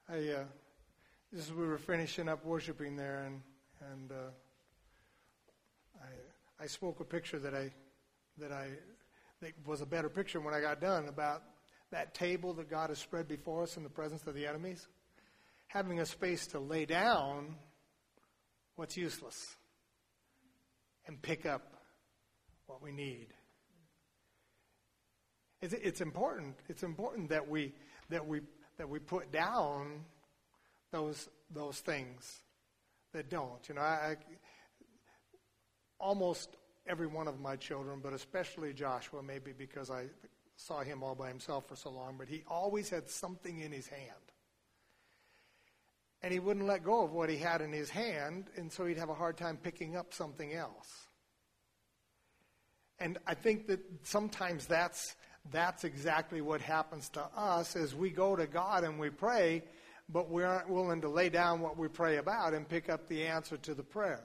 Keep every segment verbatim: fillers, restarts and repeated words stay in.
I uh, just we were finishing up worshiping there, and and uh, I I spoke a picture that I that I think was a better picture when I got done about that table that God has spread before us in the presence of the enemies, having a space to lay down what's useless and pick up what we need. It's, it's important. It's important that we that we that we put down those those things that don't. You know, I, I almost every one of my children, but especially Joshua, maybe because I saw him all by himself for so long, but he always had something in his hand. And he wouldn't let go of what he had in his hand, and so he'd have a hard time picking up something else. And I think that sometimes that's that's exactly what happens to us as we go to God and we pray, but we aren't willing to lay down what we pray about and pick up the answer to the prayer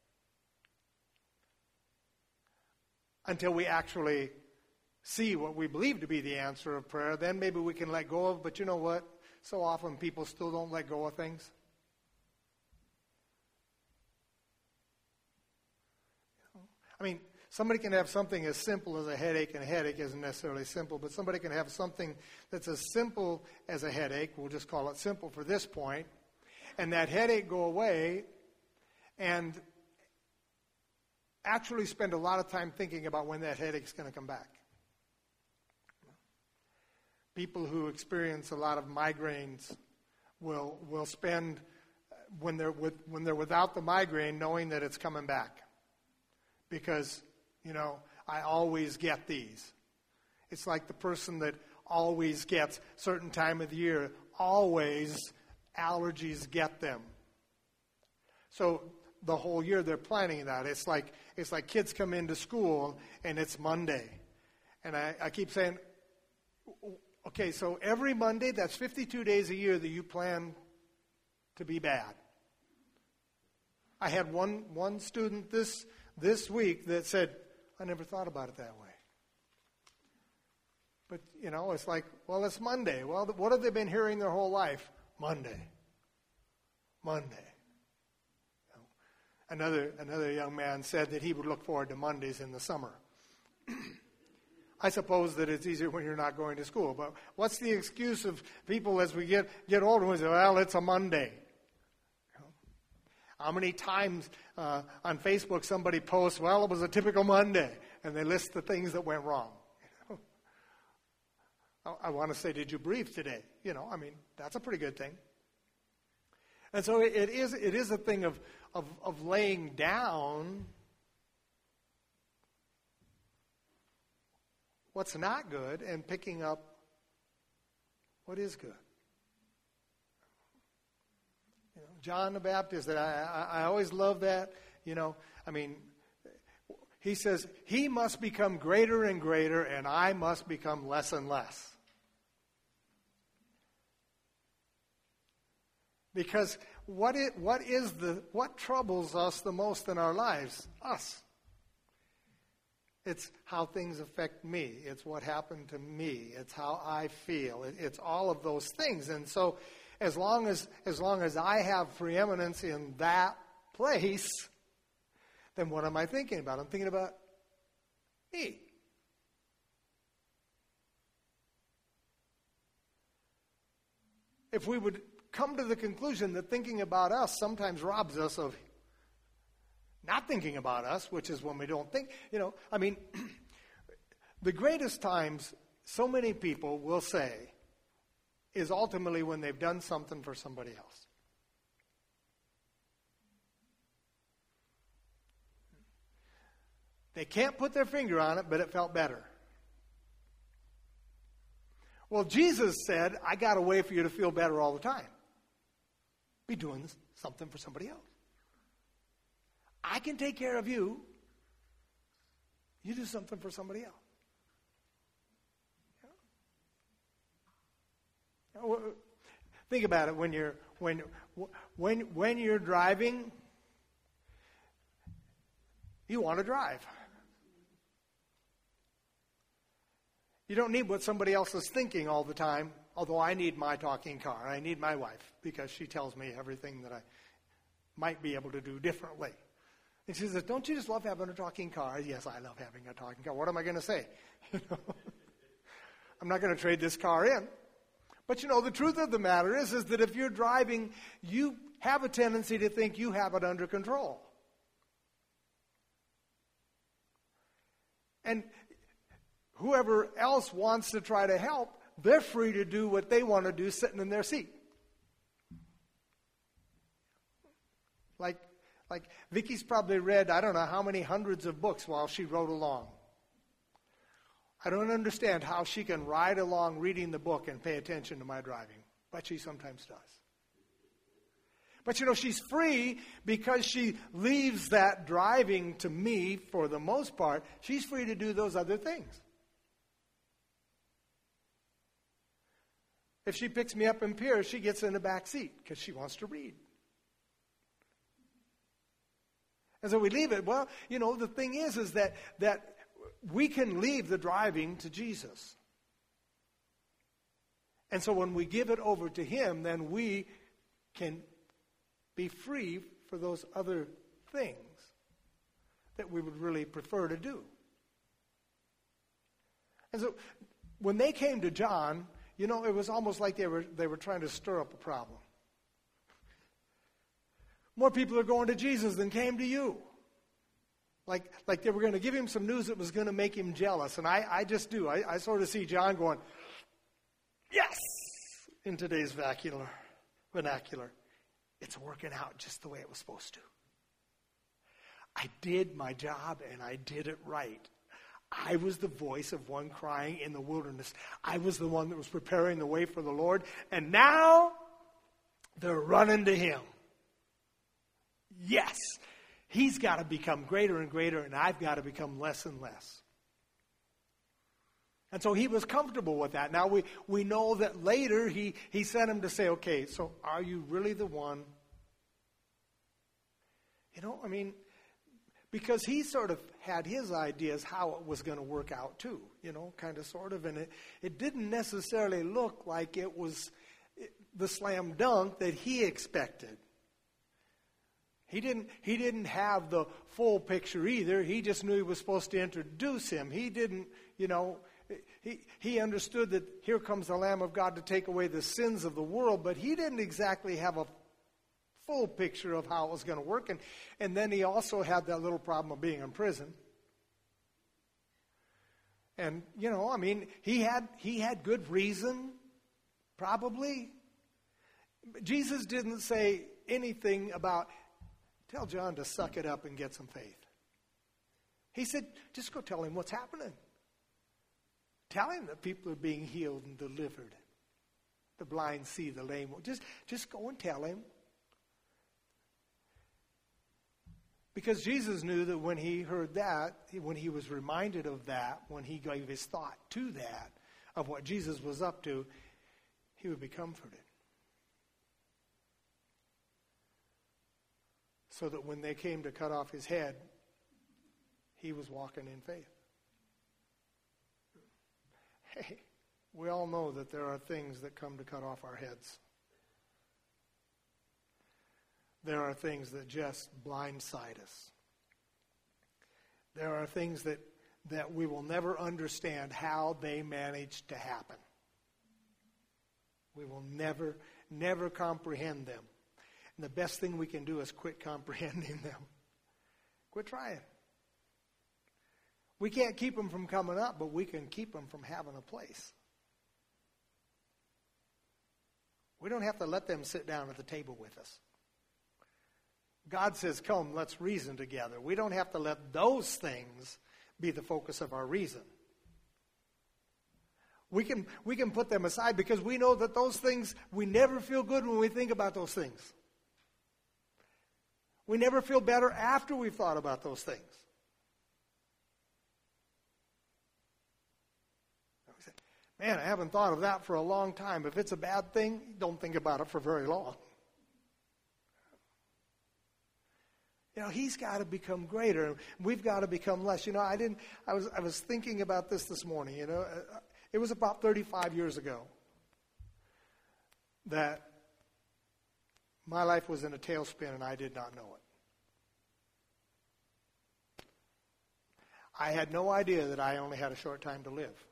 until we actually see what we believe to be the answer of prayer. Then maybe we can let go of. But you know what? So often people still don't let go of things. I mean, somebody can have something as simple as a headache, and a headache isn't necessarily simple, but somebody can have something that's as simple as a headache, we'll just call it simple for this point, and that headache go away and actually spend a lot of time thinking about when that headache's going to come back. People who experience a lot of migraines will will spend when they're with, when they're without the migraine knowing that it's coming back. Because, you know, I always get these. It's like the person that always gets certain time of the year, always allergies get them. So the whole year they're planning that. It's like it's like kids come into school and it's Monday. And I, I keep saying, okay, so every Monday, that's fifty-two days a year that you plan to be bad. I had one one student this this week that said, I never thought about it that way. But, you know, it's like, well, it's Monday. Well, what have they been hearing their whole life? Monday. Monday. You know, another another young man said that he would look forward to Mondays in the summer. I suppose that it's easier when you're not going to school. But what's the excuse of people as we get, get older? We say, well, it's a Monday. You know? How many times uh, on Facebook somebody posts, well, it was a typical Monday, and they list the things that went wrong. You know? I, I want to say, did you breathe today? You know, I mean, that's a pretty good thing. And so it, it is it is a thing of, of, of laying down what's not good and picking up what is good. You know, John the Baptist, I, I, I always love that. You know, I mean, he says, he must become greater and greater, and I must become less and less. Because what it, what is the what troubles us the most in our lives? Us. It's how things affect me. It's what happened to me. It's how I feel. It, it's all of those things. And so as long as as long as I have preeminence in that place, then what am I thinking about? I'm thinking about me. If we would come to the conclusion that thinking about us sometimes robs us of not thinking about us, which is when we don't think. You know, I mean, the greatest times so many people will say is ultimately when they've done something for somebody else. They can't put their finger on it, but it felt better. Well, Jesus said, I got a way for you to feel better all the time. Be doing something for somebody else. I can take care of you. You do something for somebody else. You know? Think about it when you're when when when you're driving. You want to drive. You don't need what somebody else is thinking all the time. Although I need my talking car. I need my wife because she tells me everything that I might be able to do differently. And she says, don't you just love having a talking car? Yes, I love having a talking car. What am I going to say? You know, I'm not going to trade this car in. But you know, the truth of the matter is, is that if you're driving, you have a tendency to think you have it under control. And whoever else wants to try to help, they're free to do what they want to do sitting in their seat. Like, like Vicky's probably read, I don't know how many hundreds of books while she rode along. I don't understand how she can ride along reading the book and pay attention to my driving, but she sometimes does. But you know, she's free because she leaves that driving to me for the most part. She's free to do those other things. If she picks me up in Pierce, she gets in the back seat because she wants to read. And so we leave it. Well, you know, the thing is, is that, that we can leave the driving to Jesus. And so when we give it over to Him, then we can be free for those other things that we would really prefer to do. And so when they came to John, you know, it was almost like they were they were trying to stir up a problem. More people are going to Jesus than came to you. Like, like they were going to give him some news that was going to make him jealous. And I, I just do. I, I sort of see John going, yes, in today's vernacular, vernacular. It's working out just the way it was supposed to. I did my job and I did it right. I was the voice of one crying in the wilderness. I was the one that was preparing the way for the Lord. And now they're running to Him. Yes, He's got to become greater and greater, and I've got to become less and less. And so He was comfortable with that. Now we, we know that later he, he sent him to say, okay, so are you really the one? You know, I mean, because he sort of had his ideas how it was going to work out too, you know, kind of sort of. And it, it didn't necessarily look like it was the slam dunk that he expected. He didn't, he didn't have the full picture either. He just knew he was supposed to introduce him. He didn't, you know, he, he understood that here comes the Lamb of God to take away the sins of the world, but he didn't exactly have a full picture of how it was going to work. And, and then he also had that little problem of being in prison. And, you know, I mean, he had he had good reason, probably. Jesus didn't say anything about, tell John to suck it up and get some faith. He said, just go tell him what's happening. Tell him that people are being healed and delivered. The blind see, the lame. Just, just go and tell him. Because Jesus knew that when he heard that, when he was reminded of that, when he gave his thought to that, of what Jesus was up to, he would be comforted. So that when they came to cut off his head, he was walking in faith. Hey, we all know that there are things that come to cut off our heads. There are things that just blindside us. There are things that, that we will never understand how they managed to happen. We will never, never comprehend them. And the best thing we can do is quit comprehending them. Quit trying. We can't keep them from coming up, but we can keep them from having a place. We don't have to let them sit down at the table with us. God says, come, let's reason together. We don't have to let those things be the focus of our reason. We can, we can put them aside because we know that those things, we never feel good when we think about those things. We never feel better after we've thought about those things. Man, I haven't thought of that for a long time. If it's a bad thing, don't think about it for very long. You know, he's got to become greater. We've got to become less. You know, I didn't. I was. I was thinking about this this morning. You know, it was about thirty-five years ago. that my life was in a tailspin and I did not know it. I had no idea that I only had a short time to live.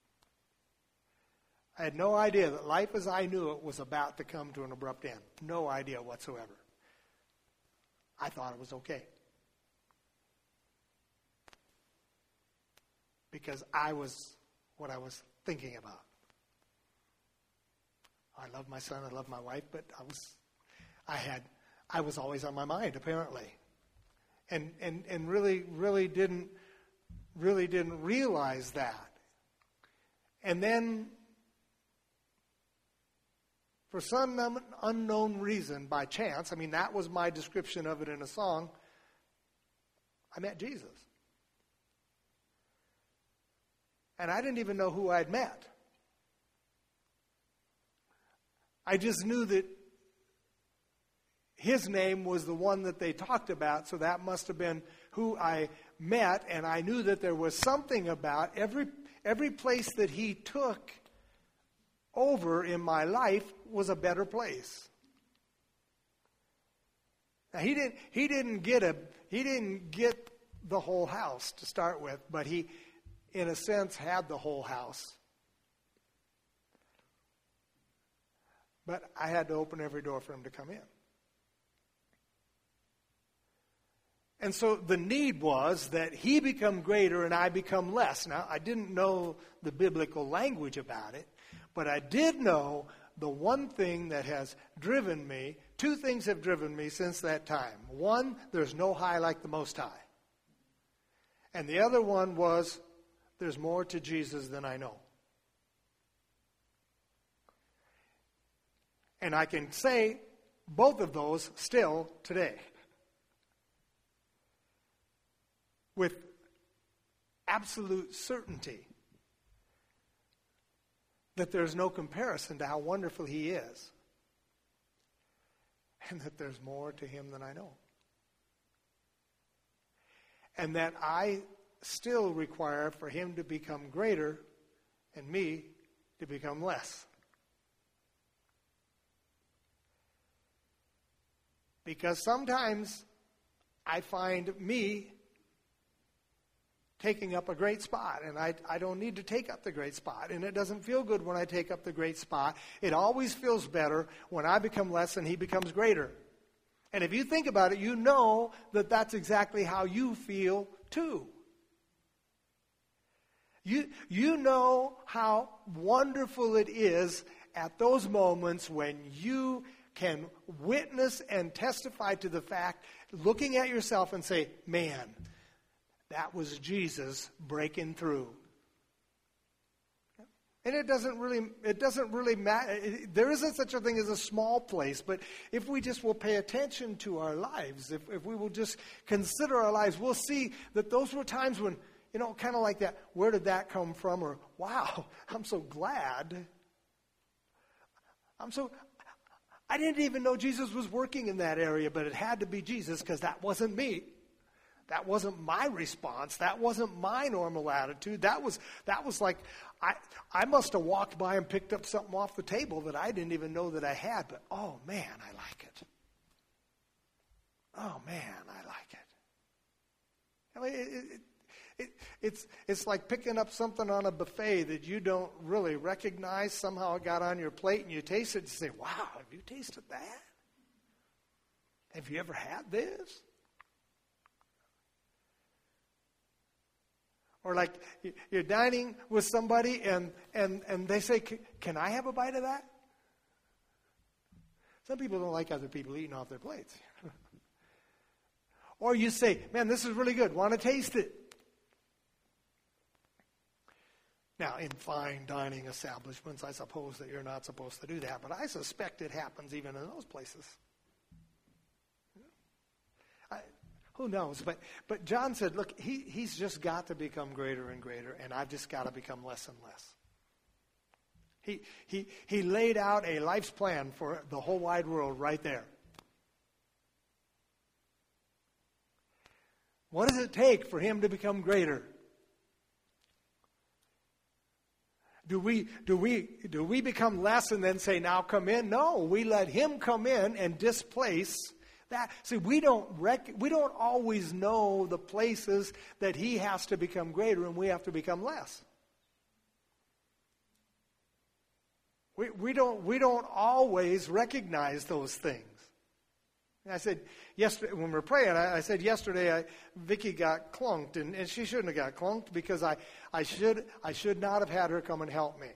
I had no idea that life as I knew it was about to come to an abrupt end. No idea whatsoever. I thought it was okay. Because I was what I was thinking about. I love my son, I love my wife, but I was I had I was always on my mind, apparently. And and, and really, really didn't really didn't realize that. And then for some unknown reason, by chance, I mean, that was my description of it in a song, I met Jesus. And I didn't even know who I'd met. I just knew that his name was the one that they talked about, so that must have been who I met, and I knew that there was something about every every place that he took over in my life was a better place. Now he didn't he didn't get a he didn't get the whole house to start with, but he in a sense had the whole house. But I had to open every door for him to come in. And so the need was that he become greater and I become less. Now, I didn't know the biblical language about it, but I did know the one thing that has driven me, two things have driven me since that time. One, there's no high like the Most High. And the other one was, there's more to Jesus than I know. And I can say both of those still today. With absolute certainty that there's no comparison to how wonderful he is. And that there's more to him than I know. And that I still require for him to become greater and me to become less. Because sometimes I find me taking up a great spot, and I, I don't need to take up the great spot, and it doesn't feel good when I take up the great spot. It always feels better when I become less and he becomes greater. And if you think about it, you know that that's exactly how you feel too. You, you know how wonderful it is at those moments when you can witness and testify to the fact, looking at yourself and say, man, that was Jesus breaking through. And it doesn't really, it doesn't really matter. There isn't such a thing as a small place, but if we just will pay attention to our lives, if, if we will just consider our lives, we'll see that those were times when, you know, kind of like that, where did that come from? Or, wow, I'm so glad. I'm so, I didn't even know Jesus was working in that area, but it had to be Jesus because that wasn't me. That wasn't my response. That wasn't my normal attitude. That was that was like I I must have walked by and picked up something off the table that I didn't even know that I had. But oh man, I like it. Oh man, I like it. I mean, it, it, it, it's it's like picking up something on a buffet that you don't really recognize. Somehow it got on your plate and you taste it and say, "Wow, have you tasted that? Have you ever had this?" Or like you're dining with somebody and, and, and they say, can I have a bite of that? Some people don't like other people eating off their plates. Or you say, man, this is really good. Want to taste it? Now, in fine dining establishments, I suppose that you're not supposed to do that. But I suspect it happens even in those places. I, Who knows? But but John said, look, he, he's just got to become greater and greater, and I've just got to become less and less. He, he, he laid out a life's plan for the whole wide world right there. What does it take for him to become greater? Do we do we do we become less and then say, now come in? No, we let him come in and displace that. See, we don't rec- we don't always know the places that he has to become greater and we have to become less. We we don't we don't always recognize those things. And I said yesterday when we were praying, I, I said yesterday I, Vicky got clunked, and, and she shouldn't have got clunked because I, I should I should not have had her come and help me.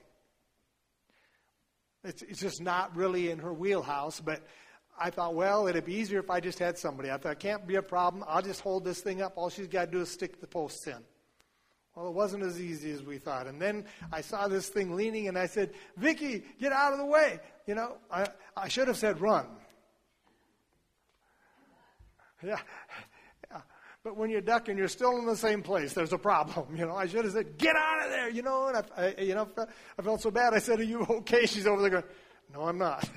It's it's just not really in her wheelhouse. But I thought, well, it'd be easier if I just had somebody. I thought it can't be a problem. I'll just hold this thing up. All she's got to do is stick the posts in. Well, it wasn't as easy as we thought. And then I saw this thing leaning, and I said, Vicky, get out of the way. You know, I I should have said run. Yeah. yeah, but when you're ducking, you're still in the same place. There's a problem. You know, I should have said, "Get out of there!" You know, and I, I you know, I felt so bad. I said, "Are you okay?" She's over there going, "No, I'm not."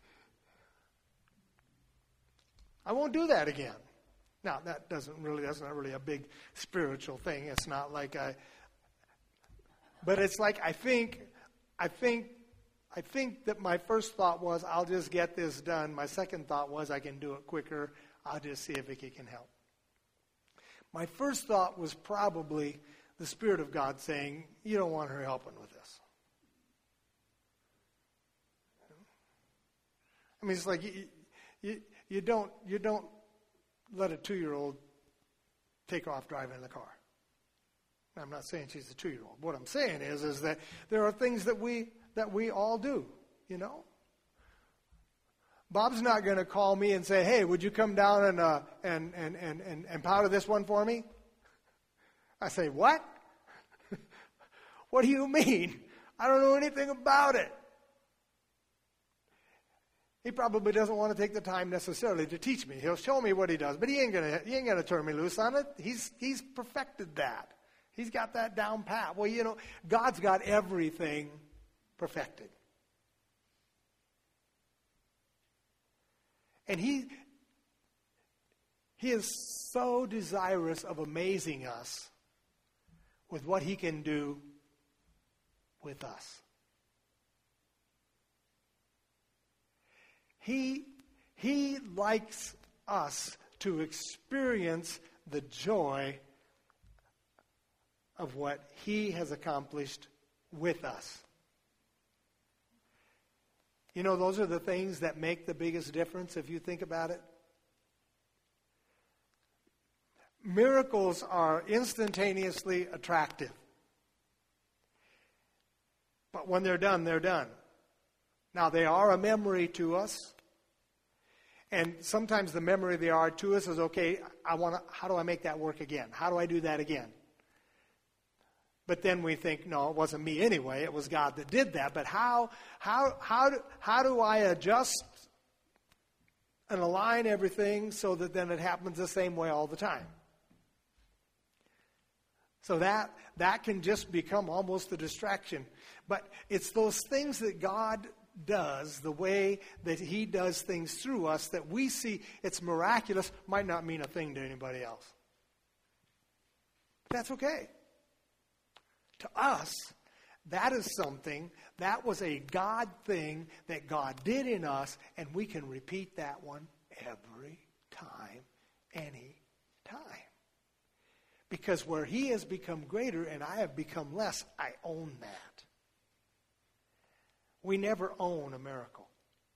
I won't do that again. Now, that doesn't really, that's not really a big spiritual thing. It's not like I, but it's like I think, I think, I think that my first thought was, I'll just get this done. My second thought was, I can do it quicker. I'll just see if Vicky can help. My first thought was probably the Spirit of God saying, you don't want her helping with this. I mean, it's like you, you, you don't you don't let a two-year-old take off driving the car. I'm not saying she's a two-year-old. What I'm saying is, is that there are things that we that we all do, you know. Bob's not going to call me and say, "Hey, would you come down and uh, and, and and and and powder this one for me?" I say, "What? What do you mean? I don't know anything about it." He probably doesn't want to take the time necessarily to teach me. He'll show me what he does, but he ain't gonna he ain't gonna turn me loose on it. He's he's perfected that. He's got that down pat. Well, you know, God's got everything perfected. And he, he is so desirous of amazing us with what he can do with us. He, he likes us to experience the joy of what he has accomplished with us. You know, those are the things that make the biggest difference if you think about it. Miracles are instantaneously attractive. But when they're done, they're done. Now, they are a memory to us. And sometimes the memory they are to us is, okay, I want to, how do I make that work again? How do I do that again? But then we think, no, it wasn't me anyway. It was God that did that. But how how how do, how do I adjust and align everything so that then it happens the same way all the time? So that that can just become almost a distraction. But it's those things that God does, the way that he does things through us, that we see it's miraculous, might not mean a thing to anybody else. But that's okay. To us, that is something, that was a God thing that God did in us, and we can repeat that one every time, any time. Because where he has become greater and I have become less, I own that. We never own a miracle.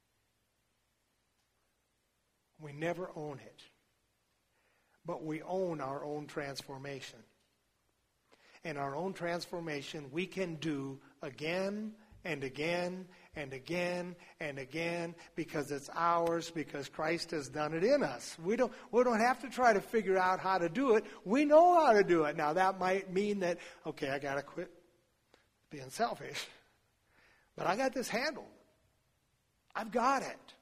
We never own it. But we own our own transformation. And our own transformation we can do again and again and again and again because it's ours, because Christ has done it in us. We don't, we don't have to try to figure out how to do it. We know how to do it. Now, that might mean that, okay, I got to quit being selfish. But I got this handled. I've got it.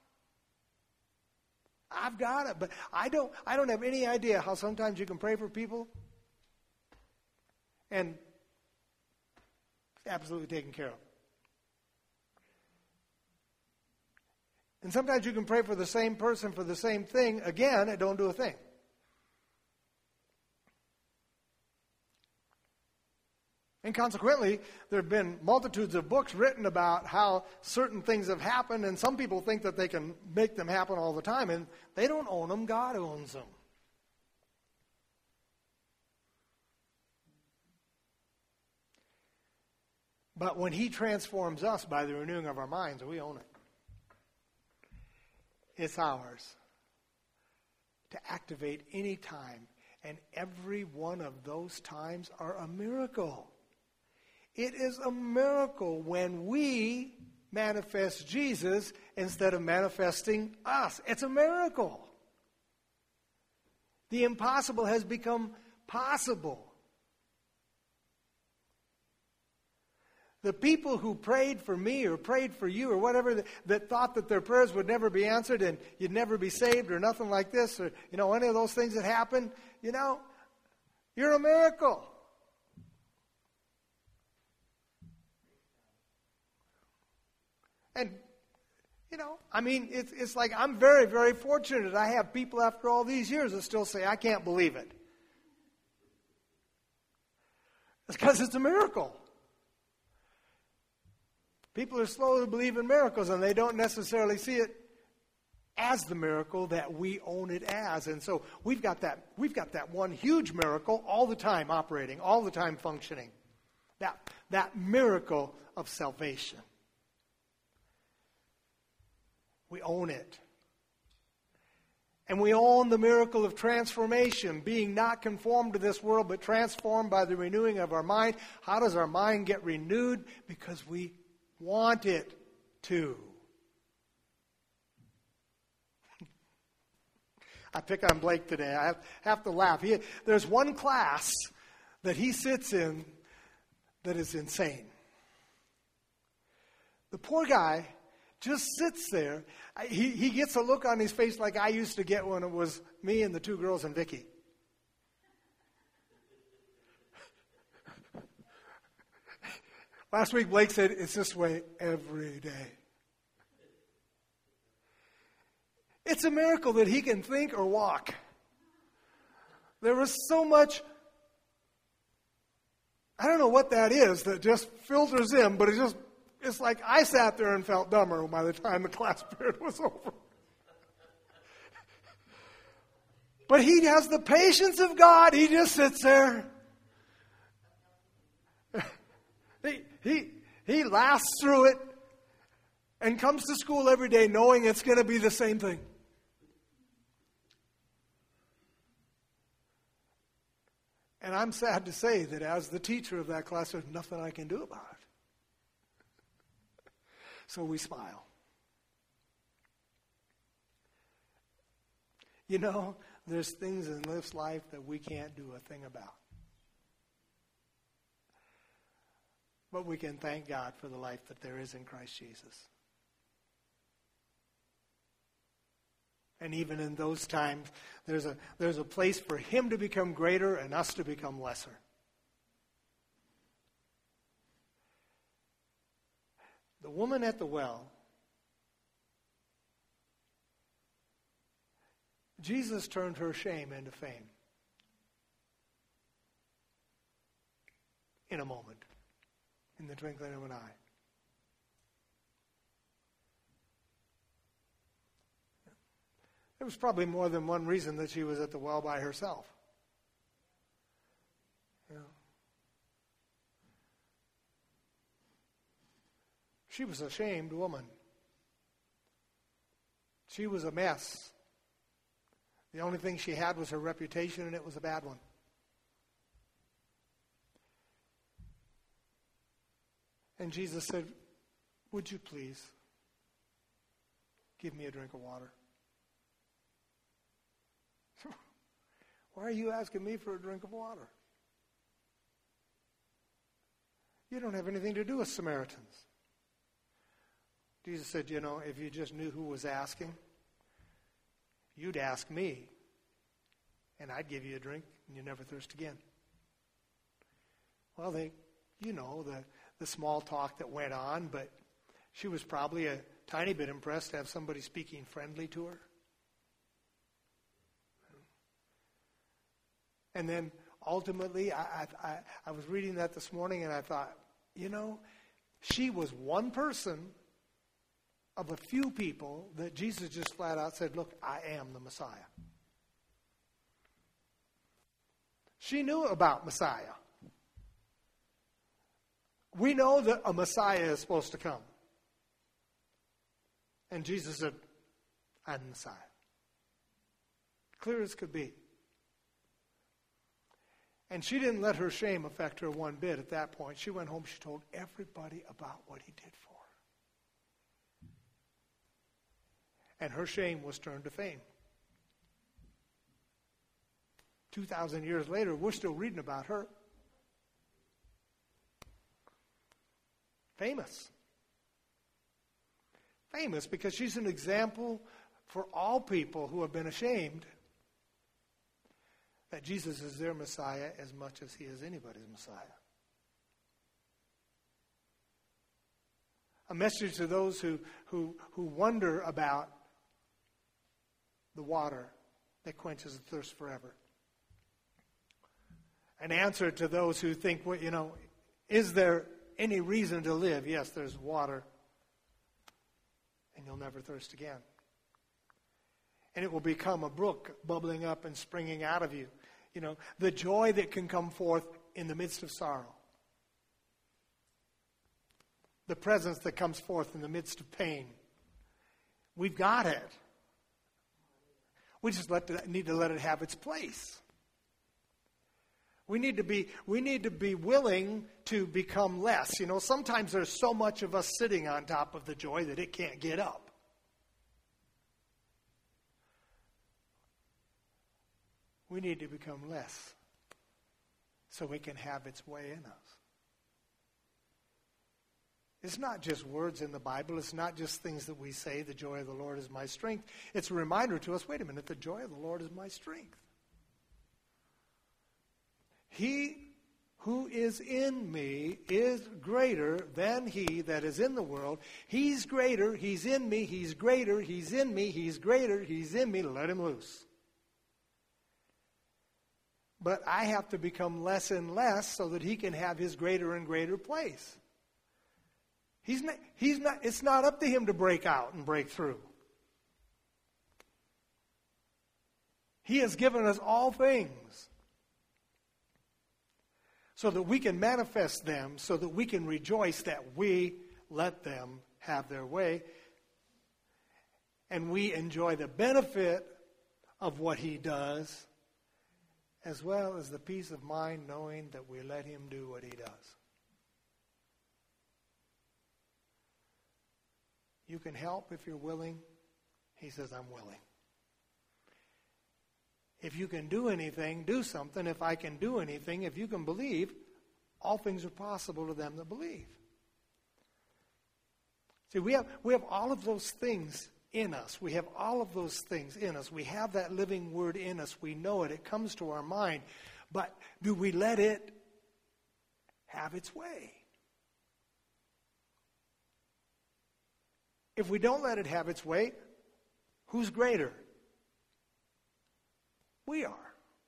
I've got it. But I don't, I don't have any idea how sometimes you can pray for people and it's absolutely taken care of. And sometimes you can pray for the same person for the same thing again and don't do a thing. And consequently, there have been multitudes of books written about how certain things have happened, and some people think that they can make them happen all the time, and they don't own them. God owns them. But when he transforms us by the renewing of our minds, we own it. It's ours to activate any time. And every one of those times are a miracle. It is a miracle when we manifest Jesus instead of manifesting us. It's a miracle. The impossible has become possible. The people who prayed for me or prayed for you or whatever, that, that thought that their prayers would never be answered and you'd never be saved or nothing like this, or, you know, any of those things that happened, you know, you're a miracle. And, you know, I mean, it's, it's like I'm very, very fortunate. I have people after all these years that still say, I can't believe it. It's because it's a miracle. People are slow to believe in miracles, and they don't necessarily see it as the miracle that we own it as. And so we've got that, we've got that one huge miracle all the time operating, all the time functioning. That, that miracle of salvation. We own it. And we own the miracle of transformation, being not conformed to this world, but transformed by the renewing of our mind. How does our mind get renewed? Because we want it to. I pick on Blake today. I have, have to laugh. He, there's one class that he sits in that is insane. The poor guy just sits there. He, he gets a look on his face like I used to get when it was me and the two girls and Vicky. Last week, Blake said, it's this way every day. It's a miracle that he can think or walk. There was so much, I don't know what that is, that just filters in, but it just, it's like I sat there and felt dumber by the time the class period was over. But he has the patience of God. He just sits there. He, he, he laughs through it and comes to school every day knowing it's going to be the same thing. And I'm sad to say that as the teacher of that class, there's nothing I can do about it. So we smile. You know, there's things in this life that we can't do a thing about. But we can thank God for the life that there is in Christ Jesus. And even in those times, there's a, there's a place for him to become greater and us to become lesser. The woman at the well, Jesus turned her shame into fame. In a moment. In the twinkling of an eye. There was probably more than one reason that she was at the well by herself. You know. She was a shamed woman. She was a mess. The only thing she had was her reputation, and it was a bad one. And Jesus said, would you please give me a drink of water? Why are you asking me for a drink of water? You don't have anything to do with Samaritans. Jesus said, you know, if you just knew who was asking, you'd ask me, and I'd give you a drink, and you'd never thirst again. Well, they, you know, the... the small talk that went on, but she was probably a tiny bit impressed to have somebody speaking friendly to her. And then ultimately, I, I, I, I was reading that this morning and I thought, you know, she was one person of a few people that Jesus just flat out said, look, I am the Messiah. She knew about Messiah. We know that a Messiah is supposed to come. And Jesus said, I'm the Messiah. Clear as could be. And she didn't let her shame affect her one bit at that point. She went home, she told everybody about what he did for her. And her shame was turned to fame. Two thousand years later, we're still reading about her. Famous. Famous because she's an example for all people who have been ashamed that Jesus is their Messiah as much as he is anybody's Messiah. A message to those who, who, who wonder about the water that quenches the thirst forever. An answer to those who think, well, you know, is there any reason to live? Yes, there's water, and you'll never thirst again. And it will become a brook bubbling up and springing out of you. You know, the joy that can come forth in the midst of sorrow. The presence that comes forth in the midst of pain. We've got it. We just let the, need to let it have its place. We need to be we need to be willing to become less. You know, sometimes there's so much of us sitting on top of the joy that it can't get up. We need to become less so it can have its way in us. It's not just words in the Bible. It's not just things that we say, the joy of the Lord is my strength. It's a reminder to us, wait a minute, the joy of the Lord is my strength. He who is in me is greater than he that is in the world. He's greater, he's in me, he's greater, he's in me, he's greater, he's in me. Let him loose. But I have to become less and less so that he can have his greater and greater place. He's not, he's not, it's not up to him to break out and break through. He has given us all things so that we can manifest them, so that we can rejoice that we let them have their way. And we enjoy the benefit of what he does, as well as the peace of mind knowing that we let him do what he does. You can help if you're willing. He says, I'm willing. If you can do anything, do something. If I can do anything, if you can believe, all things are possible to them that believe. See, we have, we have all of those things in us. We have all of those things in us. We have that living word in us. We know it. It comes to our mind. But do we let it have its way? If we don't let it have its way, who's greater? We are.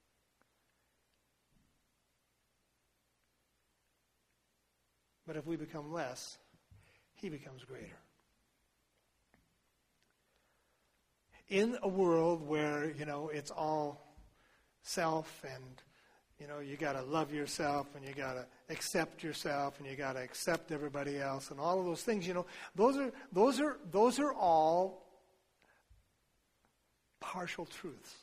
But if we become less, he becomes greater. In a world where, you know, it's all self and, you know, you got to love yourself and you got to accept yourself and you got to accept everybody else and all of those things, you know, those are those are those are all partial truths.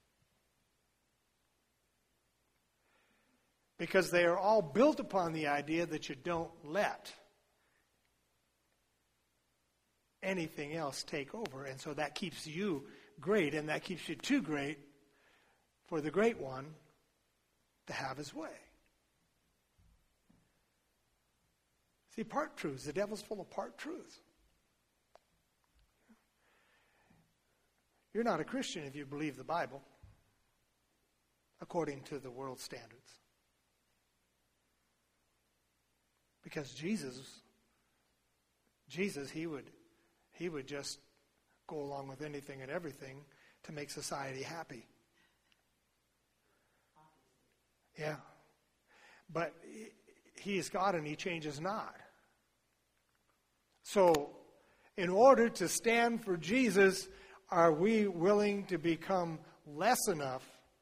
Because they are all built upon the idea that you don't let anything else take over. And so that keeps you great, and that keeps you too great for the great one to have his way. See, part truths. The devil's full of part truths. You're not a Christian if you believe the Bible according to the world standards. Because Jesus, Jesus, he would, he would just go along with anything and everything to make society happy. Yeah. But he is God and he changes not. So, in order to stand for Jesus, are we willing to become less enough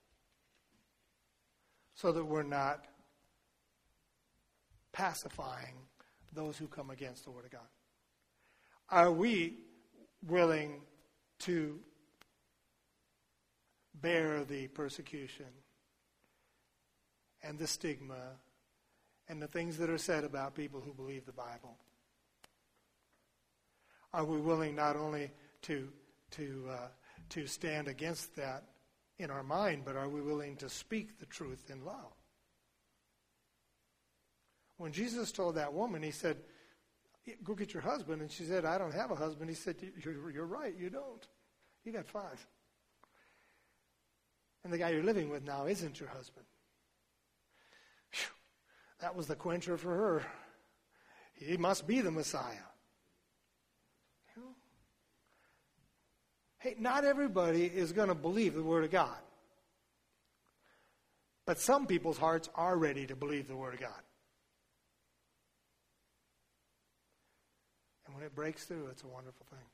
so that we're not pacifying those who come against the Word of God? Are we willing to bear the persecution and the stigma and the things that are said about people who believe the Bible? Are we willing not only to to uh, to stand against that in our mind, but are we willing to speak the truth in love? When Jesus told that woman, he said, "Go get your husband," and she said, "I don't have a husband." He said, "You're, you're right, you don't. You got five. And the guy you're living with now isn't your husband." Whew. That was the quencher for her. He must be the Messiah. You know? Hey, not everybody is going to believe the Word of God. But some people's hearts are ready to believe the Word of God. And when it breaks through, it's a wonderful thing.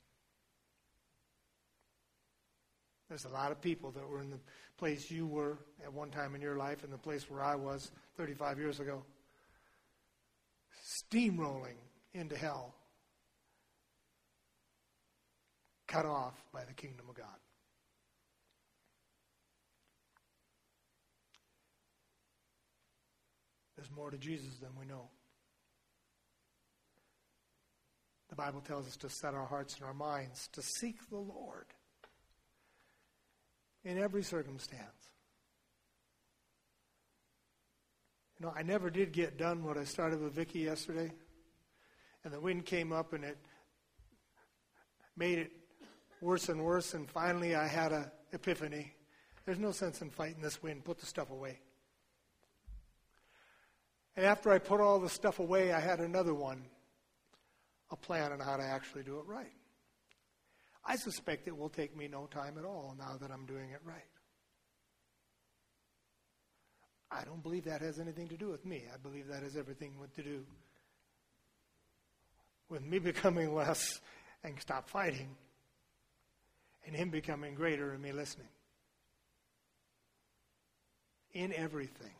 There's a lot of people that were in the place you were at one time in your life and the place where I was thirty-five years ago, steamrolling into hell, cut off by the kingdom of God. There's more to Jesus than we know. The Bible tells us to set our hearts and our minds to seek the Lord in every circumstance. You know, I never did get done what I started with Vicki yesterday. And the wind came up and it made it worse and worse. And finally I had an epiphany. There's no sense in fighting this wind. Put the stuff away. And after I put all the stuff away, I had another one. A plan on how to actually do it right. I suspect it will take me no time at all now that I'm doing it right. I don't believe that has anything to do with me. I believe that has everything to do with me becoming less and stop fighting, and him becoming greater and me listening. In everything,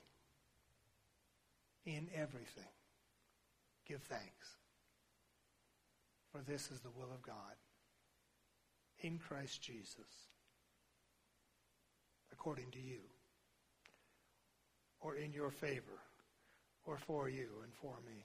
in everything, give thanks. For this is the will of God in Christ Jesus, according to you, or in your favor, or for you and for me.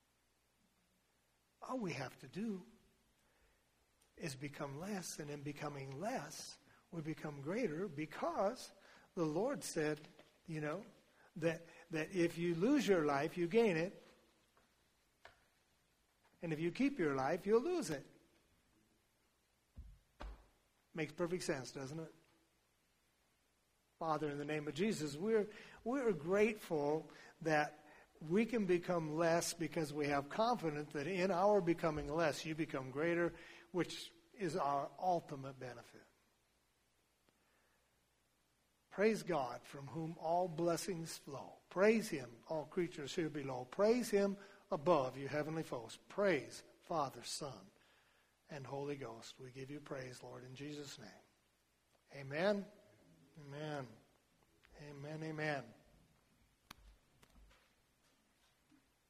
All we have to do is become less, and in becoming less, we become greater, because the Lord said, you know, that, that if you lose your life, you gain it. And if you keep your life, you'll lose it. Makes perfect sense, doesn't it? Father, in the name of Jesus, we're, we're grateful that we can become less because we have confidence that in our becoming less, you become greater, which is our ultimate benefit. Praise God, from whom all blessings flow. Praise him, all creatures here below. Praise him above, you heavenly folks. Praise Father, Son, and Holy Ghost. We give you praise, Lord, in Jesus' name. Amen. Amen. Amen. Amen.